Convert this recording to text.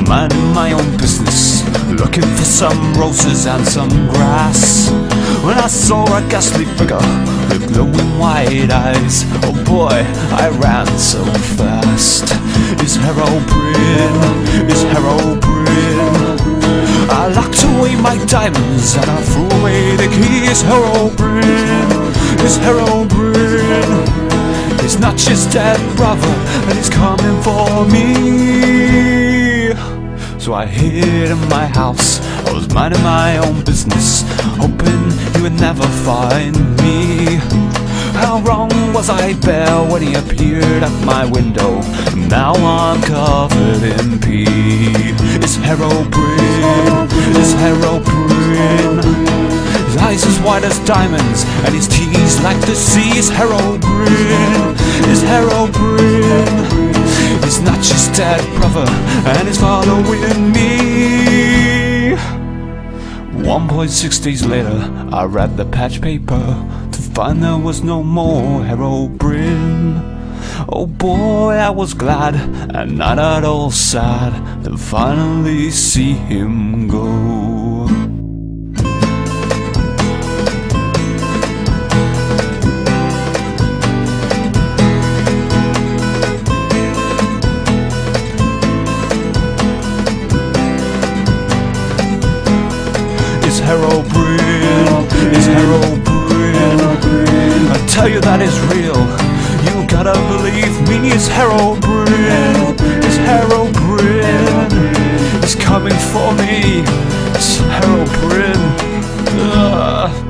minding my own business, looking for some roses and some grass, when I saw a ghastly figure with glowing white eyes. Oh boy, I ran so fast. It's Herobrine, it's Herobrine. I locked away my diamonds and I threw away the key. It's Herobrine, it's Herobrine. It's not just dead brother, and he's coming for me. So I hid in my house, I was minding my own business, hoping he would never find me. How wrong was I bare when he appeared at my window? Now I'm covered in pee. It's Herobrine, it's Herobrine. His eyes as white as diamonds, and his teeth like the sea. It's Herobrine, it's Herobrine. He's not just dead brother, and he's following me. 1.6 days later, I read the patch paper to find there was no more Herobrine. Oh boy, I was glad and not at all sad to finally see him go. It's Herobrine, it's Herobrine. I tell you that is real, you gotta believe me. It's Herobrine, it's Herobrine. He's coming for me. It's Herobrine.